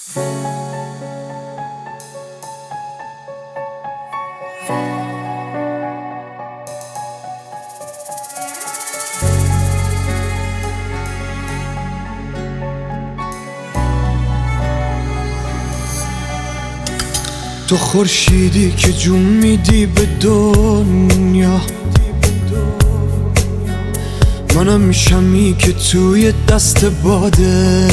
تو خورشیدی که جون میدی به دنیا، منم شمی که توی دست باده.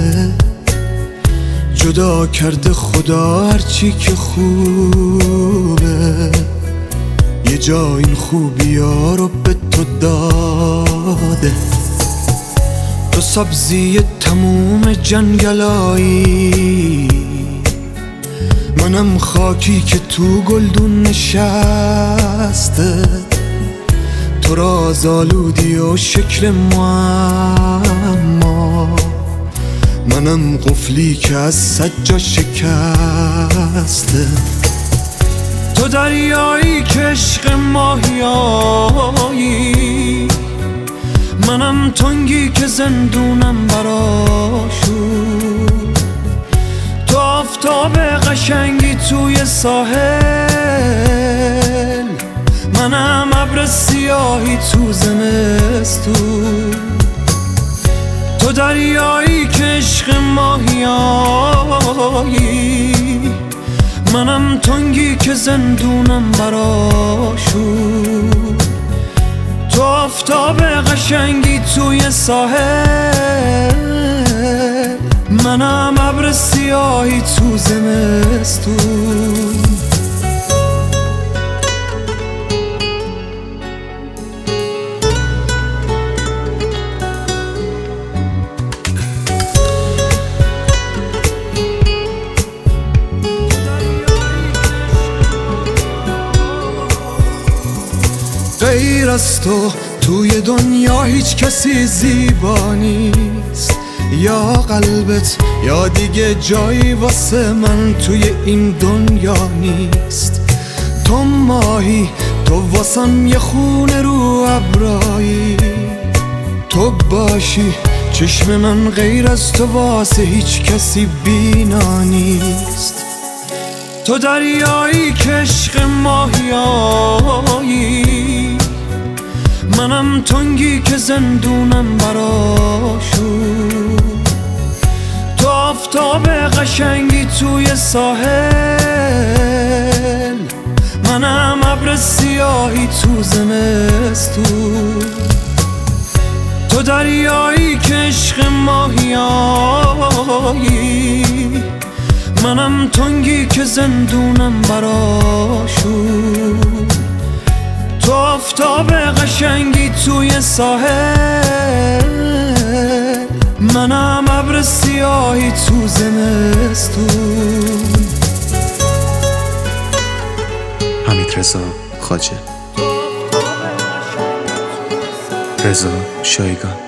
جدا کرده خدا هرچی که خوبه، یه جا این خوبی ها رو به تو داده. تو سبزی تموم جنگلایی، منم خاکی که تو گلدون نشسته. تو راز آلودی و شکل معما، منم قفلی که از سجا شکسته. تو دریایی که عشق ماهیایی، منم تنگی که زندونم براشون. تو آفتاب قشنگی توی ساحل، منم ابر سیاهی تو زمستون. تو دریایی که عشق ماهیایی، منم تنگی که زندونم براشون. تو آفتاب قشنگی توی ساحل، منم ابر سیاهی تو زمستون. غیر از تو توی دنیا هیچ کسی زیبا نیست. یا قلبت یا دیگه جایی واسه من توی این دنیا نیست. تو ماهی، تو واسم یه خونه رو ابرایی. تو باشی چشم من غیر از تو واسه هیچ کسی بینا نیست. تو دریایی که عشق ماهیایی، منم تنگی که زندونم براشون. تو آفتاب قشنگی توی ساحل، منم ابر سیاهی تو زمستون. تو دریایی که عشق ماهیایی، منم تنگی که زندونم براشون. تو آفتاب قشنگی توی ساحل، منم ابر سیاهی تو زمستون. حمیدرضا خواجه، رضا شایگان.